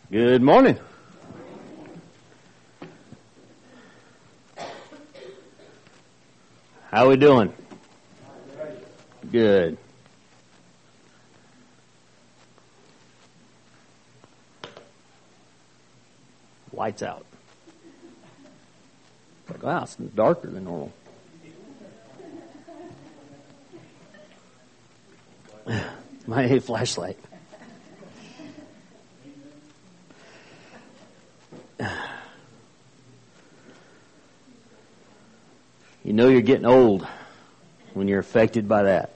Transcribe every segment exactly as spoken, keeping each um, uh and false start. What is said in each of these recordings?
Good morning. How we doing? Good. Lights out. Like, wow, it's darker than normal. My flashlight. You know you're getting old when you're affected by that.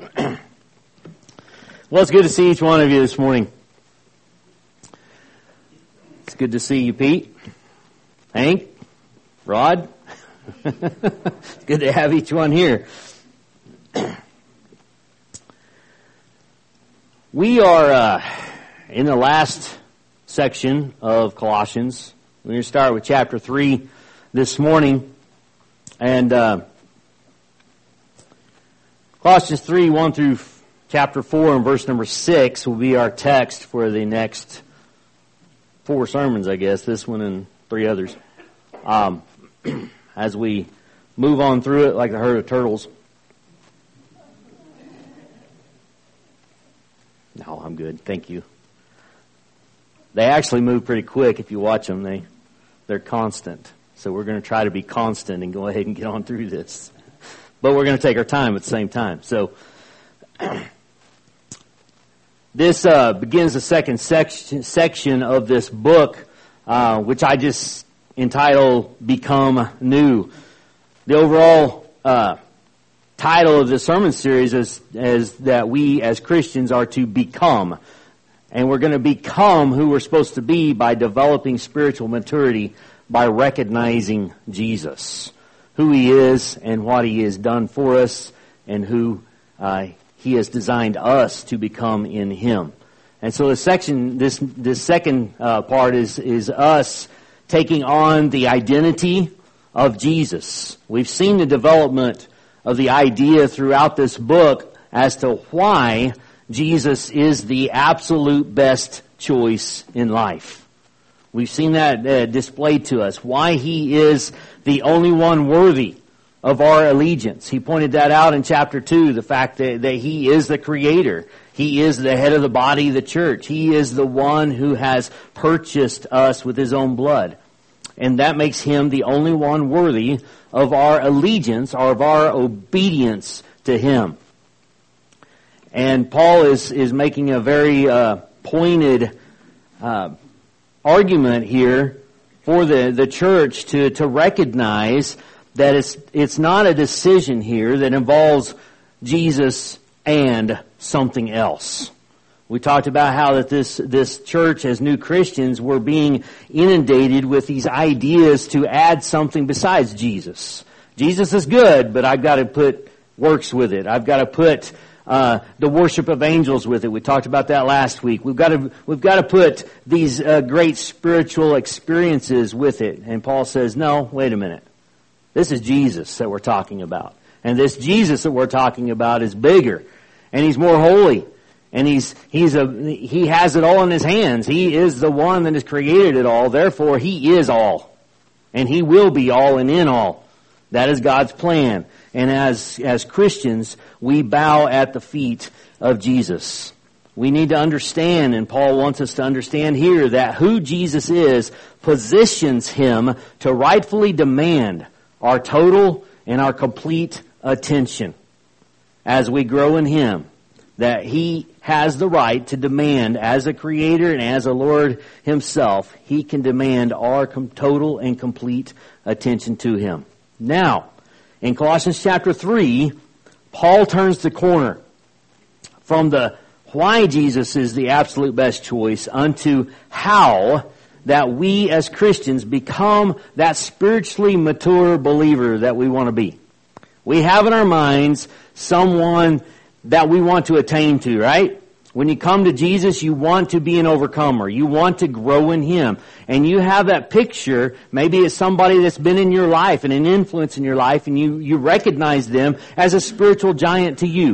Well, it's good to see each one of you this morning. It's good to see you, Pete, Hank, Rod. It's good to have each one here. We are uh, in the last section of Colossians. We're going to start with chapter three this morning. And uh, Colossians three, one through chapter four and verse number six will be our text for the next four sermons, I guess, this one and three others. Um, as we move on through it like the herd of turtles. No, I'm good. Thank you. They actually move pretty quick if you watch them. They, they're constant. So we're going to try to be constant and go ahead and get on through this. But we're going to take our time at the same time. So this uh, begins the second section, section of this book, uh, which I just entitled Become New. The overall uh, title of the sermon series is, is that we as Christians are to become. And we're going to become who we're supposed to be by developing spiritual maturity by recognizing Jesus, who He is and what He has done for us and who uh, He has designed us to become in Him. And so the section, this this second uh, part is is us taking on the identity of Jesus. We've seen the development of the idea throughout this book as to why Jesus is the absolute best choice in life. We've seen that uh, displayed to us, why He is the only one worthy of our allegiance. He pointed that out in chapter two, the fact that, that He is the Creator. He is the head of the body of the church. He is the one who has purchased us with His own blood. And that makes Him the only one worthy of our allegiance or of our obedience to Him. And Paul is, is making a very uh, pointed uh argument here for the, the church to, to recognize that it's it's not a decision here that involves Jesus and something else. We talked about how that this this church as new Christians were being inundated with these ideas to add something besides Jesus. Jesus is good, but I've got to put works with it. I've got to put Uh, the worship of angels with it. We talked about that last week. We've got to, we've got to put these uh, great spiritual experiences with it. And Paul says, no, wait a minute. This is Jesus that we're talking about. And this Jesus that we're talking about is bigger. And He's more holy. And He's, He's a, He has it all in His hands. He is the one that has created it all. Therefore, He is all. And He will be all and in all. That is God's plan. And as as Christians, we bow at the feet of Jesus. We need to understand, and Paul wants us to understand here, that who Jesus is positions Him to rightfully demand our total and our complete attention as we grow in Him. That He has the right to demand, as a Creator and as a Lord Himself, He can demand our total and complete attention to Him. Now, in Colossians chapter three, Paul turns the corner from the why Jesus is the absolute best choice unto how that we as Christians become that spiritually mature believer that we want to be. We have in our minds someone that we want to attain to, right? When you come to Jesus, you want to be an overcomer. You want to grow in Him. And you have that picture, maybe it's somebody that's been in your life and an influence in your life, and you, you recognize them as a spiritual giant to you.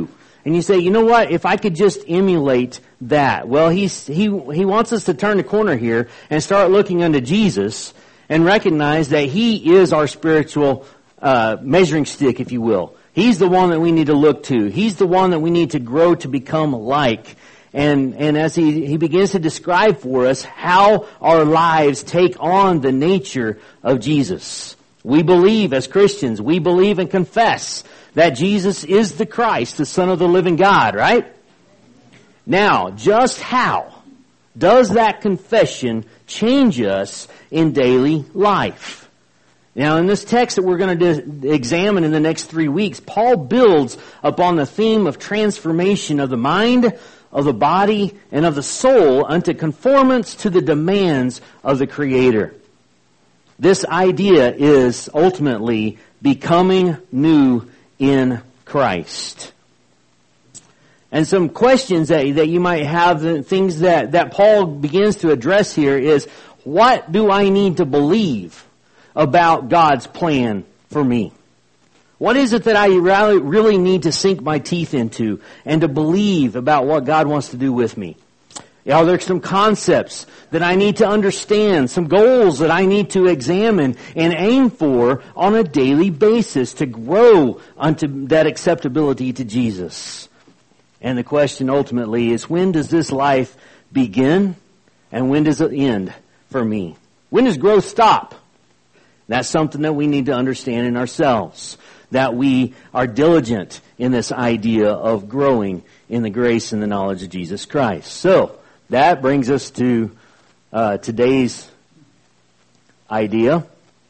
And you say, you know what, if I could just emulate that. Well, he's, he, he wants us to turn the corner here and start looking unto Jesus and recognize that He is our spiritual uh, measuring stick, if you will. He's the one that we need to look to. He's the one that we need to grow to become like. And, and as he, he begins to describe for us how our lives take on the nature of Jesus. We believe as Christians, we believe and confess that Jesus is the Christ, the Son of the living God, right? Now, just how does that confession change us in daily life? Now, in this text that we're going to examine in the next three weeks, Paul builds upon the theme of transformation of the mind, of the body, and of the soul unto conformance to the demands of the Creator. This idea is ultimately becoming new in Christ. And some questions that, that you might have, the things that, that Paul begins to address here is, what do I need to believe about God's plan for me? What is it that I really, really need to sink my teeth into and to believe about what God wants to do with me? Are there some concepts that I need to understand, some goals that I need to examine and aim for on a daily basis to grow unto that acceptability to Jesus? And the question ultimately is, when does this life begin and when does it end for me? When does growth stop? That's something that we need to understand in ourselves, that we are diligent in this idea of growing in the grace and the knowledge of Jesus Christ. So, that brings us to uh, today's idea.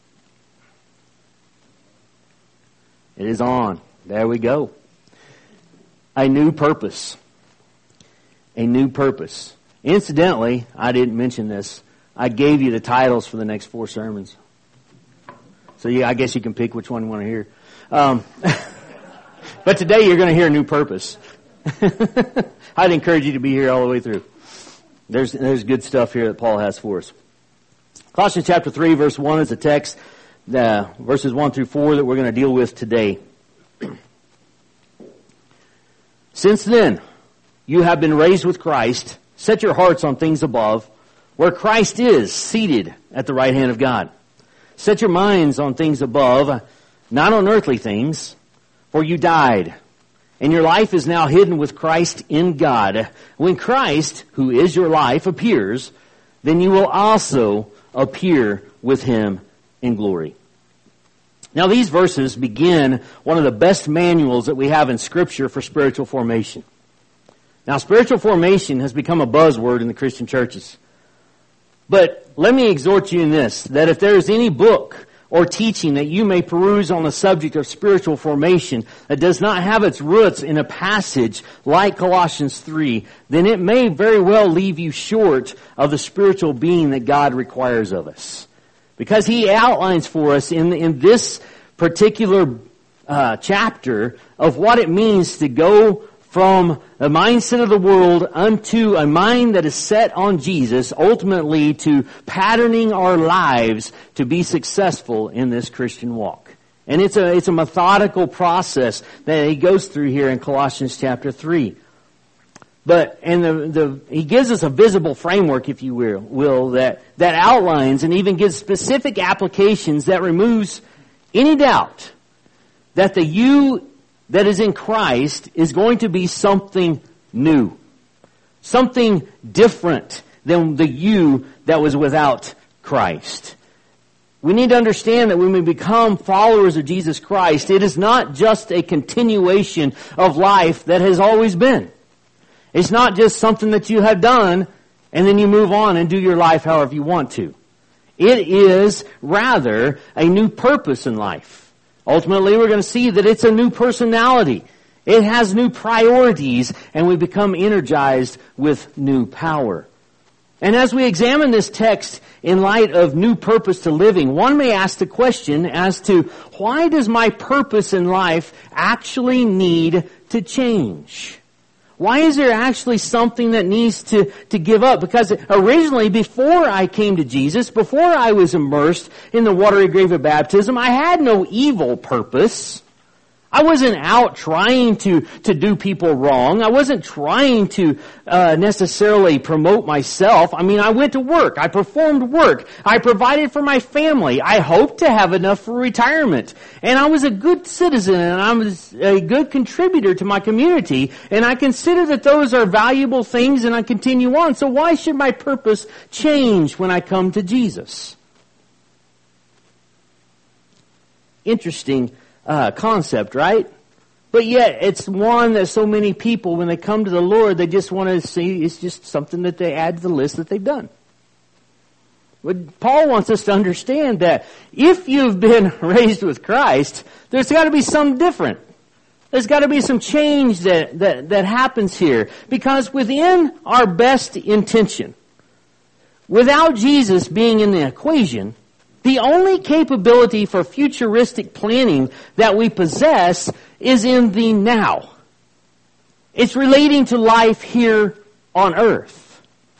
It is on. There we go. A new purpose. A new purpose. Incidentally, I didn't mention this. I gave you the titles for the next four sermons. So yeah, I guess you can pick which one you want to hear. Um, but today you're going to hear a new purpose. I'd encourage you to be here all the way through. There's, there's good stuff here that Paul has for us. Colossians chapter three, verse one is the text, uh, verses one through four that we're going to deal with today. Since then, you have been raised with Christ. Set your hearts on things above, where Christ is seated at the right hand of God. Set your minds on things above, not on earthly things, for you died, and your life is now hidden with Christ in God. When Christ, who is your life, appears, then you will also appear with Him in glory. Now these verses begin one of the best manuals that we have in Scripture for spiritual formation. Now spiritual formation has become a buzzword in the Christian churches. But let me exhort you in this, that if there is any book or teaching that you may peruse on the subject of spiritual formation that does not have its roots in a passage like Colossians three, then it may very well leave you short of the spiritual being that God requires of us. Because He outlines for us in, in this particular uh, chapter of what it means to go from the mindset of the world unto a mind that is set on Jesus, ultimately to patterning our lives to be successful in this Christian walk. And it's a, it's a methodical process that he goes through here in Colossians chapter three. But, and the, the, he gives us a visible framework, if you will, will that, that outlines and even gives specific applications that removes any doubt that the you that is in Christ is going to be something new. Something different than the you that was without Christ. We need to understand that when we become followers of Jesus Christ, it is not just a continuation of life that has always been. It's not just something that you have done and then you move on and do your life however you want to. It is rather a new purpose in life. Ultimately, we're going to see that it's a new personality. It has new priorities, and we become energized with new power. And as we examine this text in light of new purpose to living, one may ask the question as to why does my purpose in life actually need to change? Why is there actually something that needs to, to give up? Because originally, before I came to Jesus, before I was immersed in the watery grave of baptism, I had no evil purpose. I wasn't out trying to, to do people wrong. I wasn't trying to uh, necessarily promote myself. I mean, I went to work. I performed work. I provided for my family. I hoped to have enough for retirement. And I was a good citizen, and I was a good contributor to my community. And I consider that those are valuable things, and I continue on. So why should my purpose change when I come to Jesus? Interesting Uh, concept, right? But yet, it's one that so many people, when they come to the Lord, they just want to see, it's just something that they add to the list that they've done. But Paul wants us to understand that if you've been raised with Christ, there's got to be something different. There's got to be some change that, that, that happens here. Because within our best intention, without Jesus being in the equation, the only capability for futuristic planning that we possess is in the now. It's relating to life here on earth.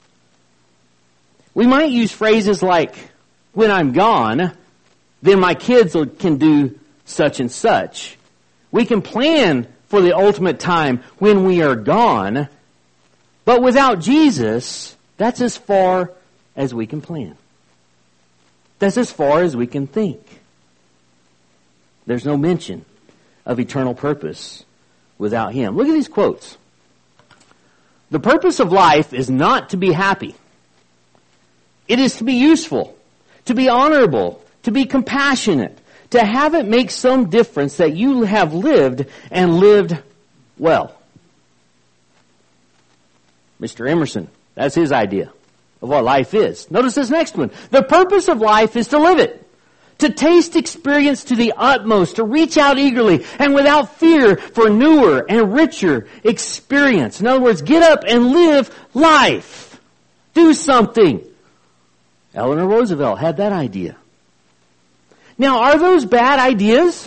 We might use phrases like, when I'm gone, then my kids can do such and such. We can plan for the ultimate time when we are gone, but without Jesus, that's as far as we can plan. That's as far as we can think. There's no mention of eternal purpose without Him. Look at these quotes. The purpose of life is not to be happy. It is to be useful, to be honorable, to be compassionate, to have it make some difference that you have lived and lived well. Mister Emerson, that's his idea of what life is. Notice this next one. The purpose of life is to live it. To taste experience to the utmost, to reach out eagerly and without fear for newer and richer experience. In other words, get up and live life. Do something. Eleanor Roosevelt had that idea. Now, are those bad ideas?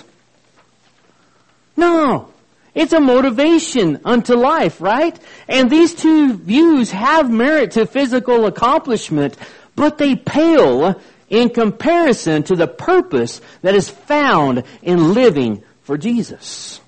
No. It's a motivation unto life, right? And these two views have merit to physical accomplishment, but they pale in comparison to the purpose that is found in living for Jesus.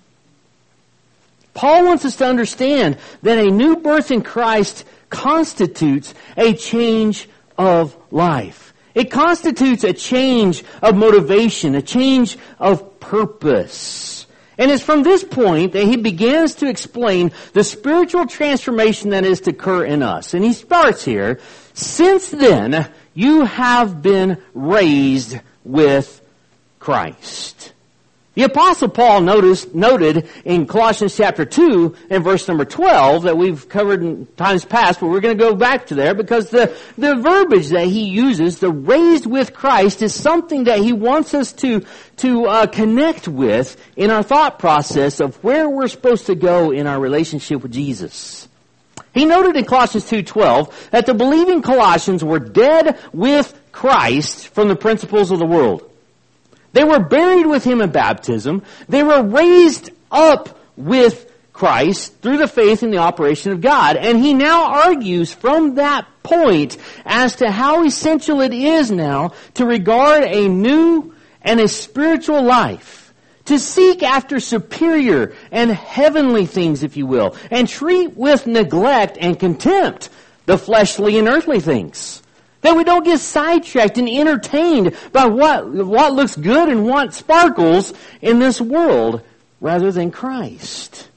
Paul wants us to understand that a new birth in Christ constitutes a change of life. It constitutes a change of motivation, a change of purpose. And it's from this point that he begins to explain the spiritual transformation that is to occur in us. And he starts here, since then you have been raised with Christ. The Apostle Paul noticed, noted in Colossians chapter two and verse number twelve that we've covered in times past, but we're going to go back to there because the, the verbiage that he uses, the raised with Christ, is something that he wants us to, to uh, connect with in our thought process of where we're supposed to go in our relationship with Jesus. He noted in Colossians two twelve that the believing Colossians were dead with Christ from the principles of the world. They were buried with Him in baptism. They were raised up with Christ through the faith in the operation of God. And he now argues from that point as to how essential it is now to regard a new and a spiritual life, to seek after superior and heavenly things, if you will, and treat with neglect and contempt the fleshly and earthly things. That we don't get sidetracked and entertained by what, what looks good and what sparkles in this world rather than Christ.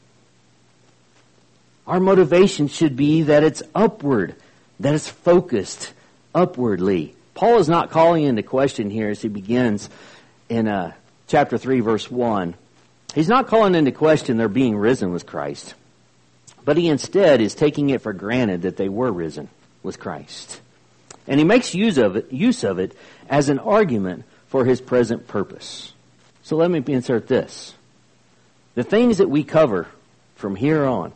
Our motivation should be that it's upward, that it's focused upwardly. Paul is not calling into question here as he begins in uh, chapter three, verse one. He's not calling into question their being risen with Christ, but he instead is taking it for granted that they were risen with Christ. And he makes use of it, use of it as an argument for his present purpose. So let me insert this. The things that we cover from here on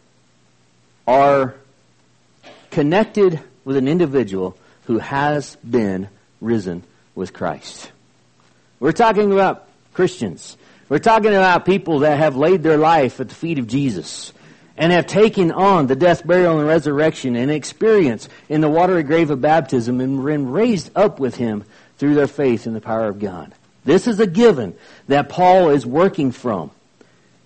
are connected with an individual who has been risen with Christ. We're talking about Christians. We're talking about people that have laid their life at the feet of Jesus and have taken on the death, burial, and resurrection and experience in the watery grave of baptism and been raised up with Him through their faith in the power of God. This is a given that Paul is working from.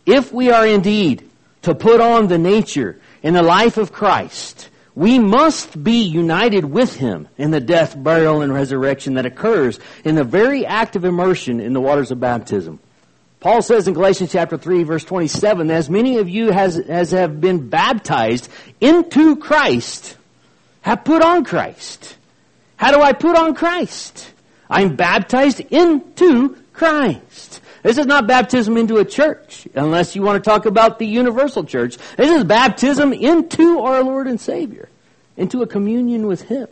if we are indeed to put on the nature and the life of Christ, we must be united with Him in the death, burial, and resurrection that occurs in the very act of immersion in the waters of baptism. Paul says in Galatians chapter three, verse twenty-seven, as many of you as, as have been baptized into Christ have put on Christ. How do I put on Christ? I'm baptized into Christ. This is not baptism into a church, unless you want to talk about the universal church. This is baptism into our Lord and Savior, into a communion with Him.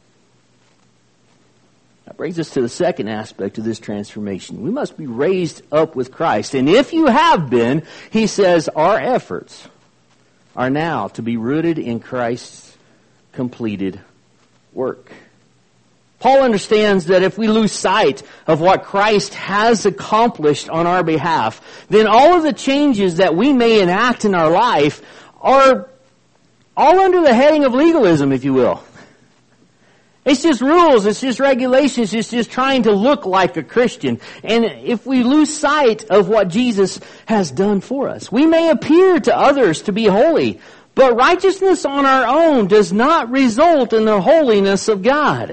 That brings us to the second aspect of this transformation. We must be raised up with Christ. And if you have been, he says, our efforts are now to be rooted in Christ's completed work. Paul understands that if we lose sight of what Christ has accomplished on our behalf, then all of the changes that we may enact in our life are all under the heading of legalism, if you will. It's just rules, it's just regulations, it's just trying to look like a Christian. And if we lose sight of what Jesus has done for us, we may appear to others to be holy, but righteousness on our own does not result in the holiness of God.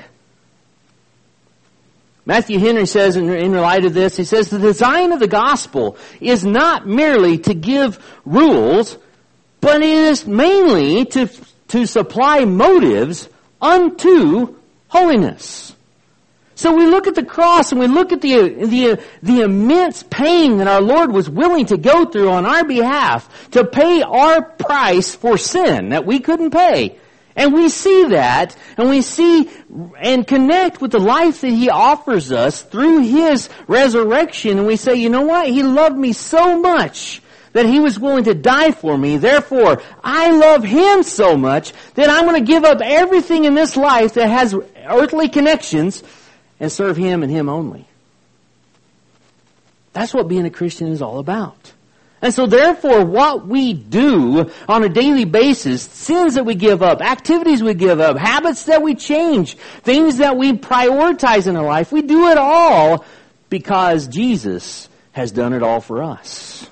Matthew Henry says in, in light of this, he says, the design of the gospel is not merely to give rules, but it is mainly to, to supply motives unto holiness. So we look at the cross and we look at the, the, the immense pain that our Lord was willing to go through on our behalf to pay our price for sin that we couldn't pay. And we see that, and we see and connect with the life that He offers us through His resurrection, and we say, you know what? He loved me so much that He was willing to die for me. Therefore, I love Him so much that I'm going to give up everything in this life that has earthly connections and serve Him and Him only. That's what being a Christian is all about. And so therefore, what we do on a daily basis, sins that we give up, activities we give up, habits that we change, things that we prioritize in our life, we do it all because Jesus has done it all for us.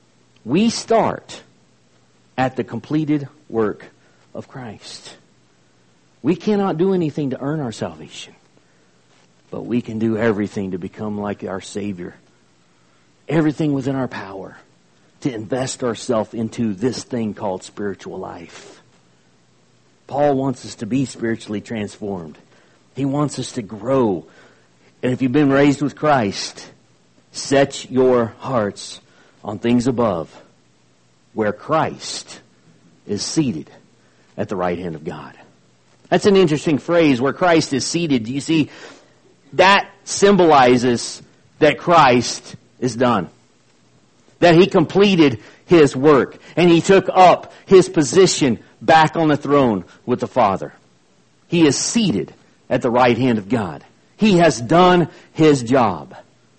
We start at the completed work of Christ. We cannot do anything to earn our salvation, but we can do everything to become like our Savior. Everything within our power to invest ourselves into this thing called spiritual life. Paul wants us to be spiritually transformed. He wants us to grow. And if you've been raised with Christ, set your hearts on things above, where Christ is seated at the right hand of God. That's an interesting phrase, where Christ is seated. Do you see? That symbolizes that Christ is done. That He completed His work. And He took up His position back on the throne with the Father. He is seated at the right hand of God. He has done His job.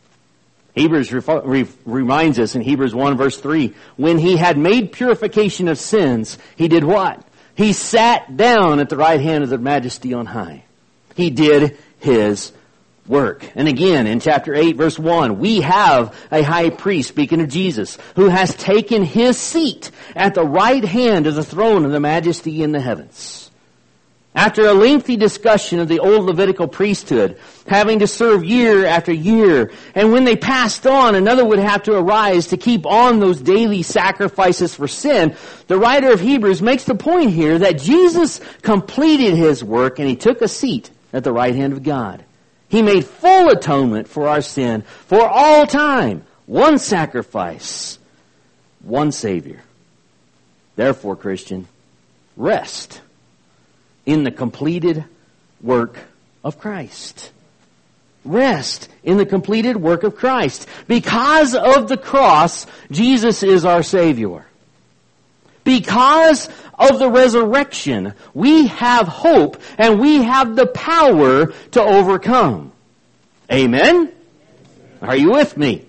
Hebrews ref- re- reminds us in Hebrews one verse three, when He had made purification of sins, He did what? He sat down at the right hand of the Majesty on high. He did His work. And again, in chapter eight, verse one, we have a high priest, speaking of Jesus, who has taken His seat at the right hand of the throne of the Majesty in the heavens. After a lengthy discussion of the old Levitical priesthood, having to serve year after year, and when they passed on, another would have to arise to keep on those daily sacrifices for sin, the writer of Hebrews makes the point here that Jesus completed His work and He took a seat at the right hand of God. He made full atonement for our sin for all time. One sacrifice. One Savior. Therefore, Christian, rest in the completed work of Christ. Rest in the completed work of Christ. Because of the cross, Jesus is our Savior. Because of the resurrection, we have hope and we have the power to overcome. Amen? Are you with me?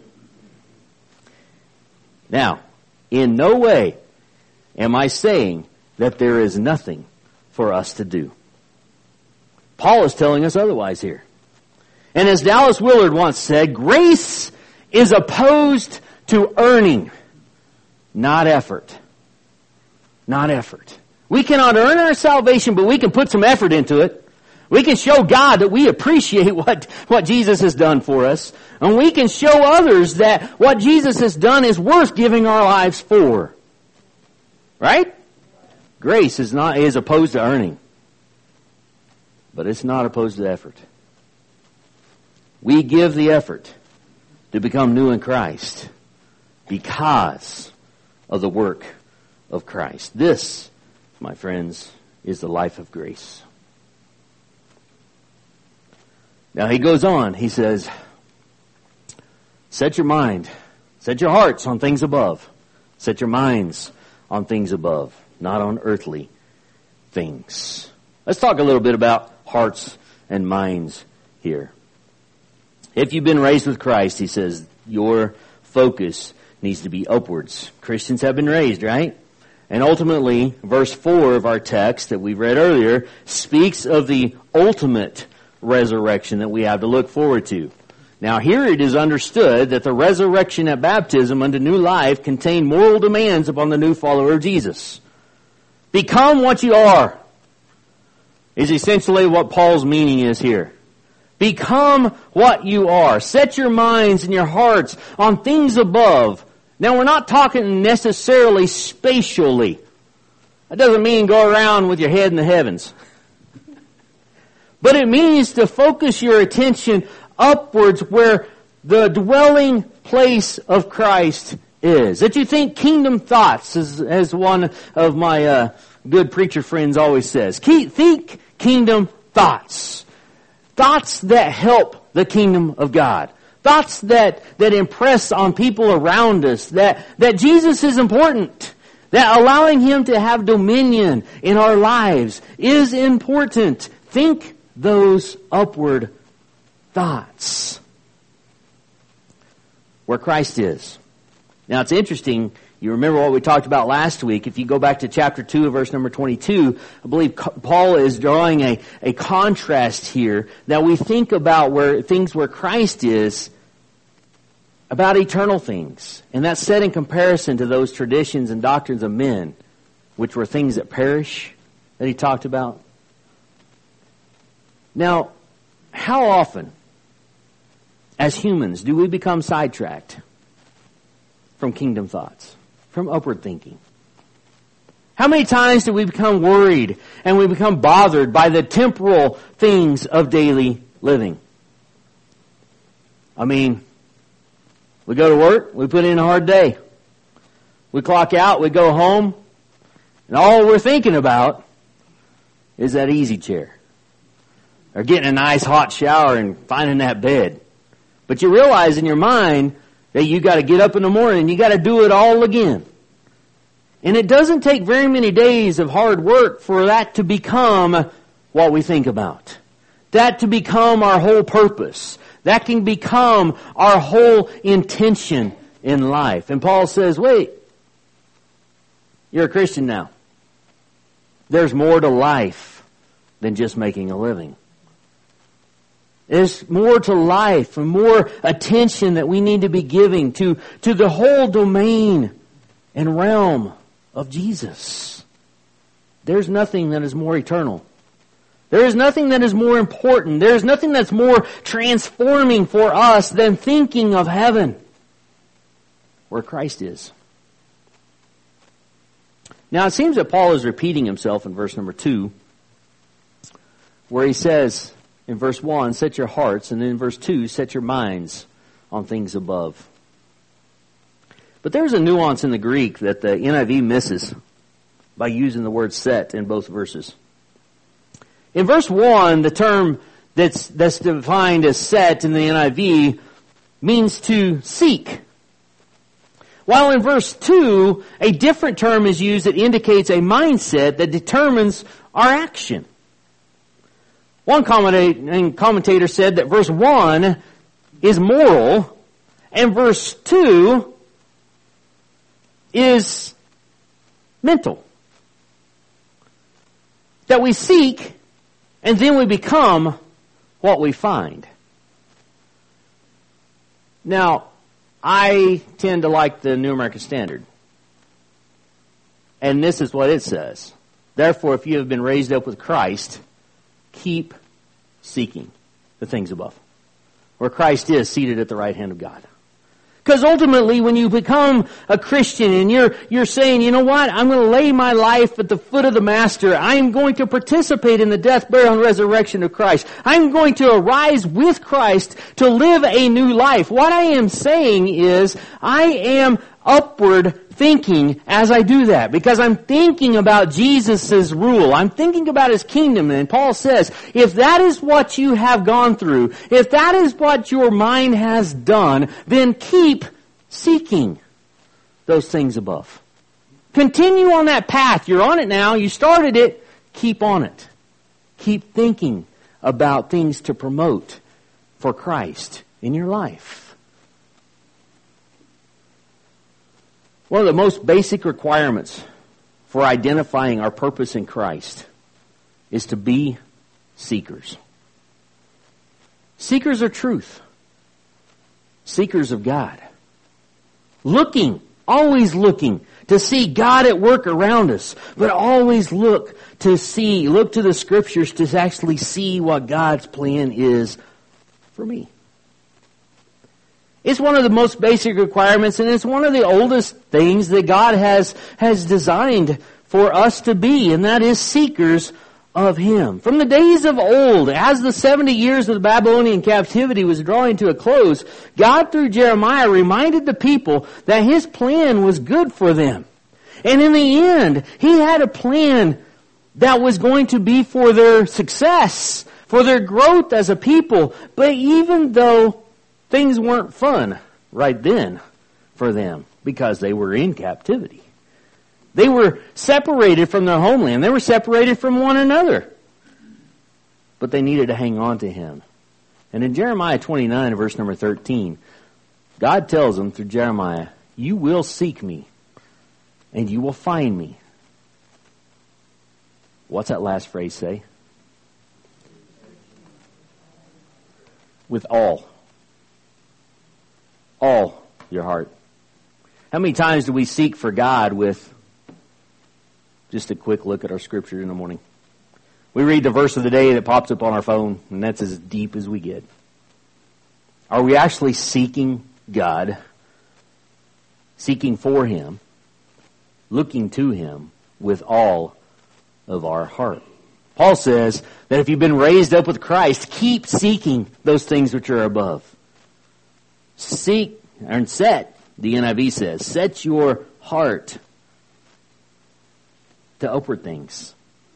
Now, in no way am I saying that there is nothing for us to do. Paul is telling us otherwise here. And as Dallas Willard once said, grace is opposed to earning. not effort. Not effort. We cannot earn our salvation, but we can put some effort into it. We can show God that we appreciate what, what Jesus has done for us. And we can show others that what Jesus has done is worth giving our lives for. Right? Grace is not is opposed to earning. But it's not opposed to effort. We give the effort to become new in Christ because of the work of Christ. This, my friends, is the life of grace. Now he goes on, he says, set your mind, set your hearts on things above. Set your minds on things above, not on earthly things. Let's talk a little bit about hearts and minds here. If you've been raised with Christ, he says, your focus needs to be upwards. Christians have been raised, right? And ultimately, verse four of our text that we read earlier speaks of the ultimate resurrection that we have to look forward to. Now here it is understood that the resurrection at baptism unto new life contained moral demands upon the new follower of Jesus. Become what you are is essentially what Paul's meaning is here. Become what you are. Set your minds and your hearts on things above. Now we're not talking necessarily spatially. That doesn't mean go around with your head in the heavens. But it means to focus your attention upwards where the dwelling place of Christ is. That you think kingdom thoughts, as, as one of my uh, good preacher friends always says. Keep, think kingdom thoughts. Thoughts that help the kingdom of God. Thoughts that, that impress on people around us. That, that Jesus is important. That allowing Him to have dominion in our lives is important. Think those upward thoughts. Where Christ is. Now it's interesting, you remember what we talked about last week. If you go back to chapter two, verse number twenty-two, I believe Paul is drawing a, a contrast here that we think about where things where Christ is about eternal things. And that's set in comparison to those traditions and doctrines of men, which were things that perish, that he talked about. Now, how often, as humans, do we become sidetracked from kingdom thoughts, from upward thinking? How many times do we become worried and we become bothered by the temporal things of daily living? I mean, we go to work, we put in a hard day. We clock out, we go home, and all we're thinking about is that easy chair. Or getting a nice hot shower and finding that bed. But you realize in your mind that you got to get up in the morning and you got to do it all again. And it doesn't take very many days of hard work for that to become what we think about. That to become our whole purpose. That can become our whole intention in life. And Paul says, wait, you're a Christian now. There's more to life than just making a living. There's more to life and more attention that we need to be giving to, to the whole domain and realm of Jesus. There's nothing that is more eternal. There is nothing that is more important. There is nothing that's more transforming for us than thinking of heaven, where Christ is. Now it seems that Paul is repeating himself in verse number two, where he says, in verse one, set your hearts, and then in verse two, set your minds on things above. But there's a nuance in the Greek that the N I V misses by using the word set in both verses. In verse one, the term that's, that's defined as set in the N I V means to seek. While in verse two, a different term is used that indicates a mindset that determines our action. One commentator said that verse one is moral and verse two is mental. That we seek and then we become what we find. Now, I tend to like the New American Standard. And this is what it says. Therefore, if you have been raised up with Christ, keep seeking the things above, where Christ is seated at the right hand of God. Because ultimately, when you become a Christian and you're you're saying, you know what, I'm going to lay my life at the foot of the Master. I'm going to participate in the death, burial, and resurrection of Christ. I'm going to arise with Christ to live a new life. What I am saying is, I am upward thinking as I do that, because I'm thinking about Jesus' rule. I'm thinking about His kingdom. And Paul says, if that is what you have gone through, if that is what your mind has done, then keep seeking those things above. Continue on that path. You're on it now. You started it. Keep on it. Keep thinking about things to promote for Christ in your life. One of the most basic requirements for identifying our purpose in Christ is to be seekers. Seekers of truth. Seekers of God. Looking, always looking to see God at work around us, but always look to see, look to the Scriptures to actually see what God's plan is for me. It's one of the most basic requirements, and it's one of the oldest things that God has, has designed for us to be, and that is seekers of Him. From the days of old, as the seventy years of the Babylonian captivity was drawing to a close, God through Jeremiah reminded the people that His plan was good for them. And in the end, He had a plan that was going to be for their success, for their growth as a people. But even though things weren't fun right then for them, because they were in captivity, they were separated from their homeland. They were separated from one another. But they needed to hang on to Him. And in Jeremiah twenty-nine, verse number thirteen, God tells them through Jeremiah, you will seek me, and you will find me. What's that last phrase say? With all. All your heart. How many times do we seek for God with just a quick look at our Scripture in the morning? We read the verse of the day that pops up on our phone, and that's as deep as we get. Are we actually seeking God, seeking for Him, looking to Him with all of our heart? Paul says that if you've been raised up with Christ, keep seeking those things which are above. Seek, and set, the N I V says, set your heart to upward things.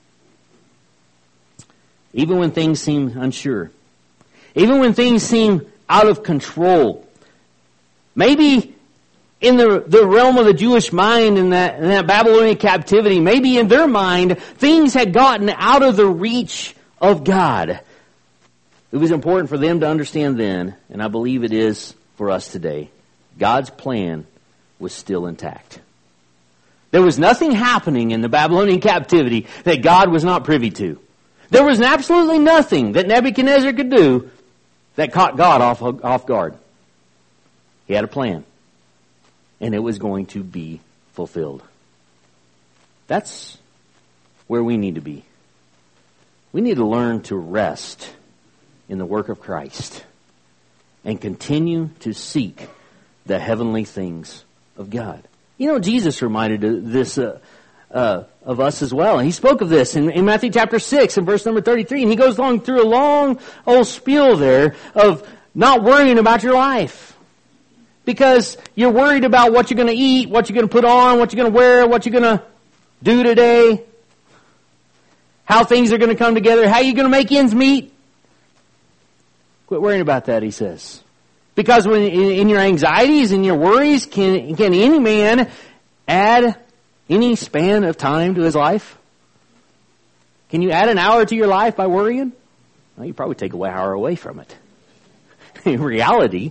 Even when things seem unsure. Even when things seem out of control. Maybe in the, the realm of the Jewish mind in that, in that Babylonian captivity, maybe in their mind, things had gotten out of the reach of God. It was important for them to understand then, and I believe it is for us today, God's plan was still intact. There was nothing happening in the Babylonian captivity that God was not privy to. There was absolutely nothing that Nebuchadnezzar could do that caught God off, off guard. He had a plan, and it was going to be fulfilled. That's where we need to be. We need to learn to rest in the work of Christ and continue to seek the heavenly things of God. You know, Jesus reminded this uh, uh, of us as well. And He spoke of this in, in Matthew chapter six and verse number thirty-three. And He goes along through a long old spiel there of not worrying about your life. Because you're worried about what you're going to eat, what you're going to put on, what you're going to wear, what you're going to do today, how things are going to come together, how you're going to make ends meet. Quit worrying about that, He says. Because when in your anxieties and your worries, can, can any man add any span of time to his life? Can you add an hour to your life by worrying? Well, you probably take an hour away from it. In reality,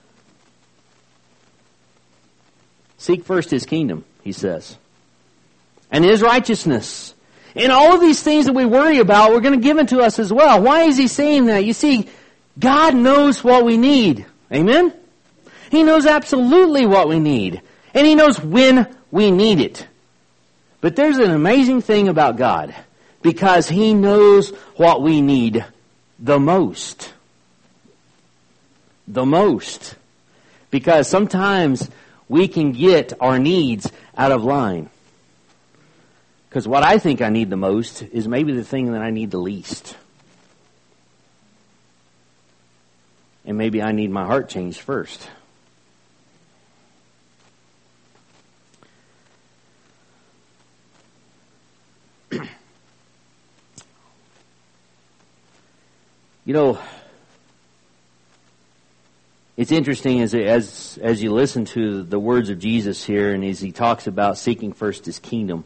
seek first His kingdom, He says, and His righteousness. And all of these things that we worry about, we're going to give unto us as well. Why is He saying that? You see, God knows what we need. Amen? He knows absolutely what we need. And He knows when we need it. But there's an amazing thing about God, because He knows what we need the most. The most. Because sometimes we can get our needs out of line. Because what I think I need the most is maybe the thing that I need the least. And maybe I need my heart changed first. You know, it's interesting as as as you listen to the words of Jesus here, and as He talks about seeking first His kingdom,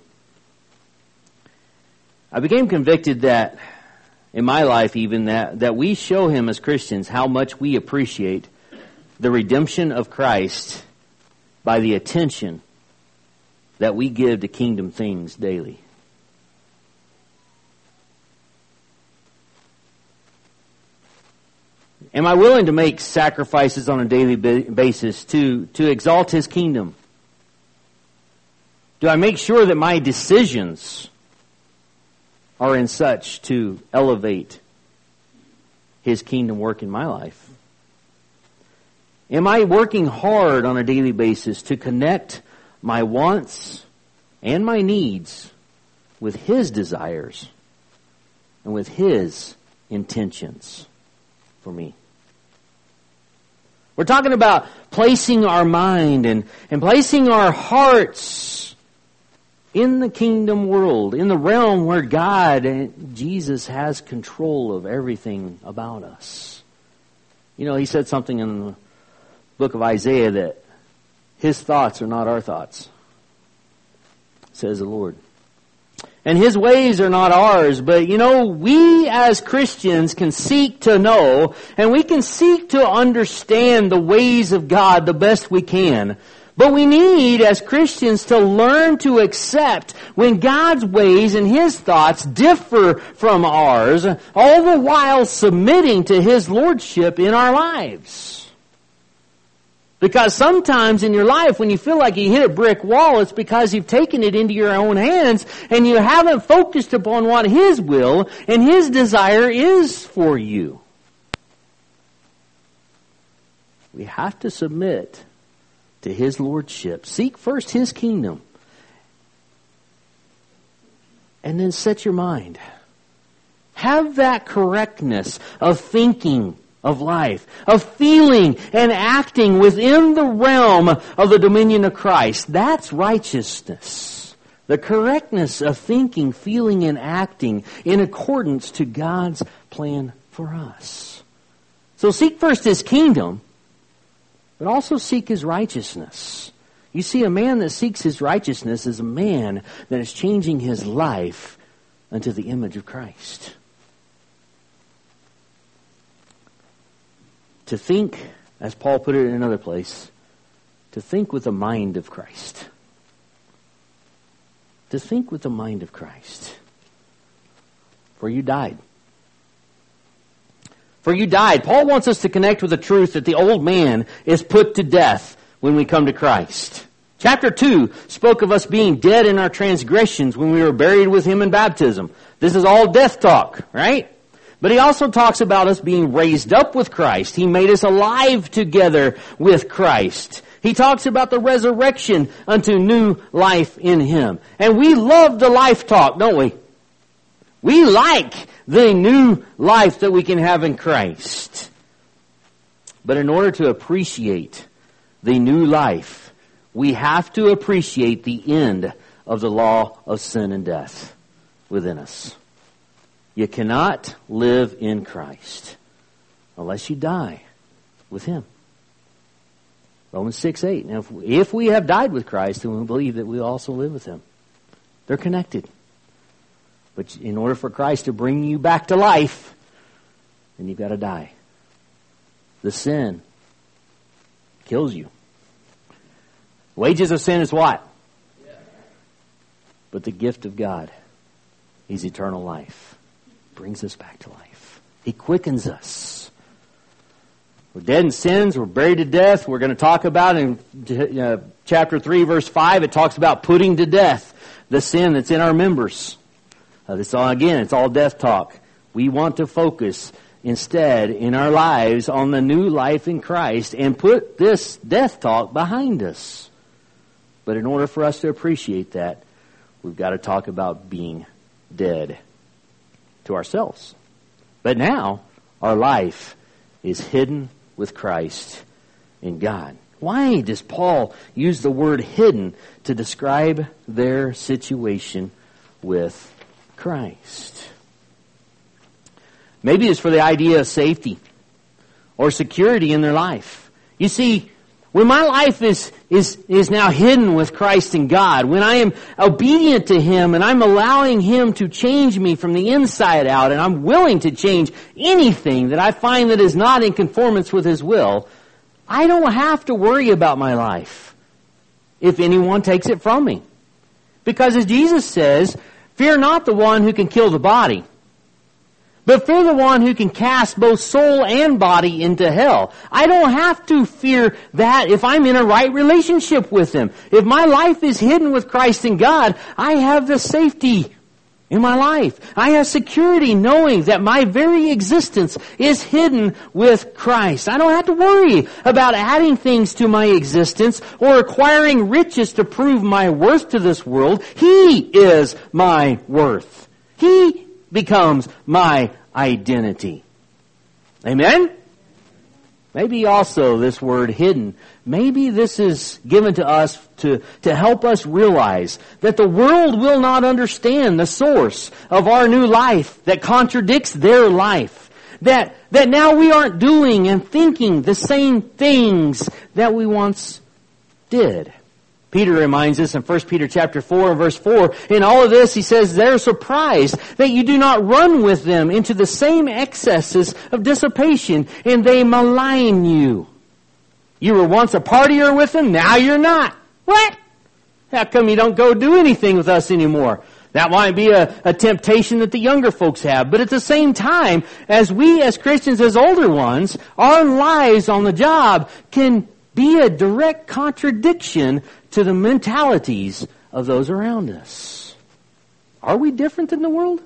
I became convicted that, in my life even, that, that we show Him as Christians how much we appreciate the redemption of Christ by the attention that we give to kingdom things daily. Am I willing to make sacrifices on a daily basis to, to exalt His kingdom? Do I make sure that my decisions are in such to elevate His kingdom work in my life? Am I working hard on a daily basis to connect my wants and my needs with His desires and with His intentions for me? We're talking about placing our mind and, and placing our hearts in the kingdom world, in the realm where God and Jesus has control of everything about us. You know, He said something in the book of Isaiah that His thoughts are not our thoughts, says the Lord. And His ways are not ours, but you know, we as Christians can seek to know, and we can seek to understand the ways of God the best we can. But we need, as Christians, to learn to accept when God's ways and His thoughts differ from ours, all the while submitting to His lordship in our lives. Because sometimes in your life, when you feel like you hit a brick wall, it's because you've taken it into your own hands and you haven't focused upon what His will and His desire is for you. We have to submit to His lordship. Seek first His kingdom. And then set your mind. Have that correctness of thinking of life, of feeling and acting within the realm of the dominion of Christ. That's righteousness. The correctness of thinking, feeling, and acting in accordance to God's plan for us. So seek first His kingdom, but also seek His righteousness. You see, a man that seeks his righteousness is a man that is changing his life unto the image of Christ. To think, as Paul put it in another place, to think with the mind of Christ. To think with the mind of Christ. For you died. For you died. Paul wants us to connect with the truth that the old man is put to death when we come to Christ. Chapter two spoke of us being dead in our transgressions when we were buried with Him in baptism. This is all death talk, right? But he also talks about us being raised up with Christ. He made us alive together with Christ. He talks about the resurrection unto new life in Him. And we love the life talk, don't we? We like the new life that we can have in Christ. But in order to appreciate the new life, we have to appreciate the end of the law of sin and death within us. You cannot live in Christ unless you die with Him. Romans six eight. Now, if, if we have died with Christ, then we believe that we also live with Him. They're connected. But in order for Christ to bring you back to life, then you've got to die. The sin kills you. Wages of sin is what? But the gift of God is eternal life. Brings us back to life. He quickens us. We're dead in sins. We're buried to death. We're going to talk about in uh, chapter three, verse five, it talks about putting to death the sin that's in our members. Uh, this all, again, it's all death talk. We want to focus instead in our lives on the new life in Christ and put this death talk behind us. But in order for us to appreciate that, we've got to talk about being dead to ourselves. But now, our life is hidden with Christ in God. Why does Paul use the word hidden to describe their situation with Christ? Maybe it's for the idea of safety or security in their life. You see, when my life is, is, is now hidden with Christ in God, when I am obedient to Him and I'm allowing Him to change me from the inside out, and I'm willing to change anything that I find that is not in conformance with His will, I don't have to worry about my life if anyone takes it from me. Because as Jesus says, fear not the one who can kill the body, but fear the one who can cast both soul and body into hell. I don't have to fear that if I'm in a right relationship with Him. If my life is hidden with Christ in God, I have the safety in my life. I have security knowing that my very existence is hidden with Christ. I don't have to worry about adding things to my existence or acquiring riches to prove my worth to this world. He is my worth. He becomes my identity. Amen? Maybe also this word hidden, maybe this is given to us to, to help us realize that the world will not understand the source of our new life that contradicts their life. That, that now we aren't doing and thinking the same things that we once did. Peter reminds us in First Peter chapter four and verse four, in all of this he says, they're surprised that you do not run with them into the same excesses of dissipation, and they malign you. You were once a partier with them, now you're not. What? How come you don't go do anything with us anymore? That might be a, a temptation that the younger folks have. But at the same time, as we as Christians, as older ones, our lives on the job can be a direct contradiction to the mentalities of those around us. Are we different than the world?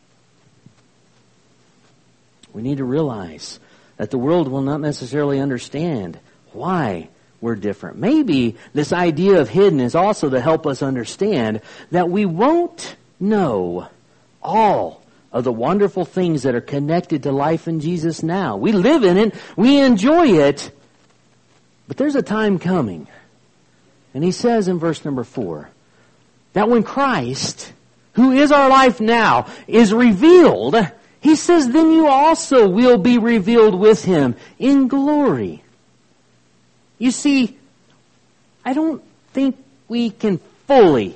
We need to realize that the world will not necessarily understand why we're different. Maybe this idea of hidden is also to help us understand that we won't know all of the wonderful things that are connected to life in Jesus now. We live in it, we enjoy it, but there's a time coming. And he says in verse number four, that when Christ, who is our life now, is revealed, he says, then you also will be revealed with Him in glory. You see, I don't think we can fully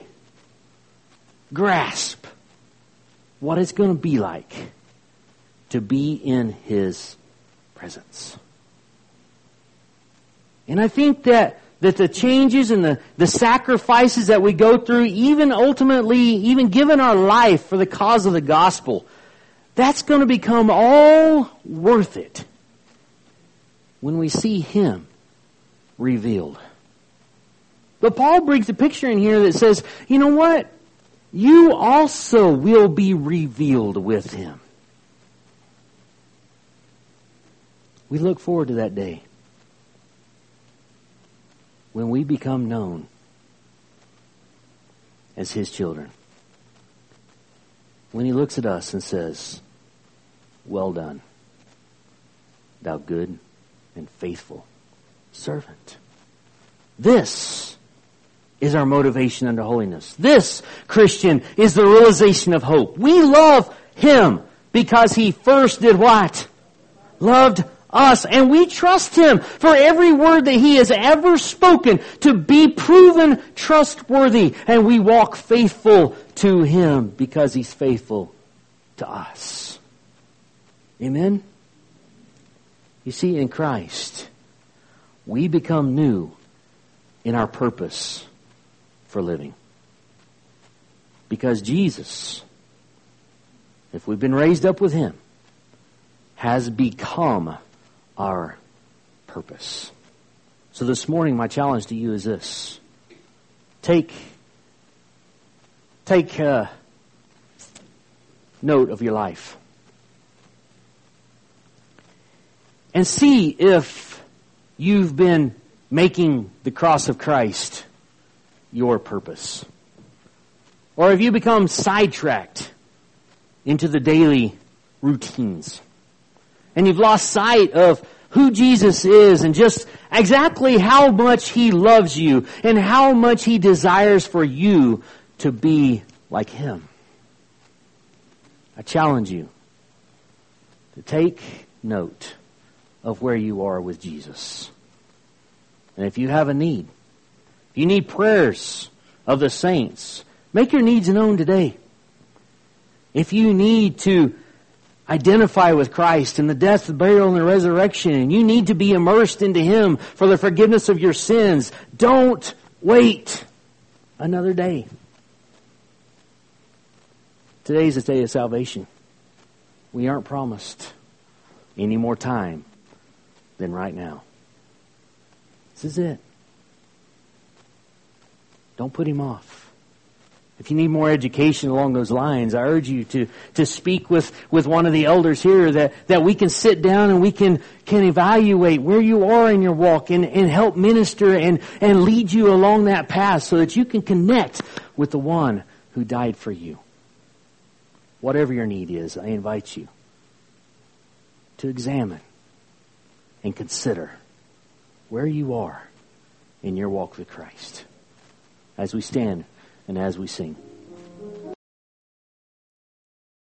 grasp what it's going to be like to be in His presence. And I think that, that the changes and the, the sacrifices that we go through, even ultimately, even given our life for the cause of the gospel, that's going to become all worth it when we see Him revealed. But Paul brings a picture in here that says, you know what? You also will be revealed with Him. We look forward to that day when we become known as His children. When He looks at us and says, well done, thou good and faithful servant. This is our motivation unto holiness. This, Christian, is the realization of hope. We love Him because He first did what? Loved us. And we trust Him for every word that He has ever spoken to be proven trustworthy. And we walk faithful to Him because He's faithful to us. Amen? You see, in Christ, we become new in our purpose for living. Because Jesus, if we've been raised up with Him, has become our purpose. So this morning, my challenge to you is this. Take take uh, note of your life and see if you've been making the cross of Christ your purpose. Or have you become sidetracked into the daily routines? And you've lost sight of who Jesus is and just exactly how much He loves you and how much He desires for you to be like Him. I challenge you to take note of where you are with Jesus. And if you have a need, if you need prayers of the saints, make your needs known today. If you need to identify with Christ in the death, the burial, and the resurrection, and you need to be immersed into Him for the forgiveness of your sins, don't wait another day. Today is the day of salvation. We aren't promised any more time than right now. This is it. Don't put Him off. If you need more education along those lines, I urge you to, to speak with, with one of the elders here that, that we can sit down and we can, can evaluate where you are in your walk and, and help minister and, and lead you along that path so that you can connect with the one who died for you. Whatever your need is, I invite you to examine and consider where you are in your walk with Christ as we stand and as we sing.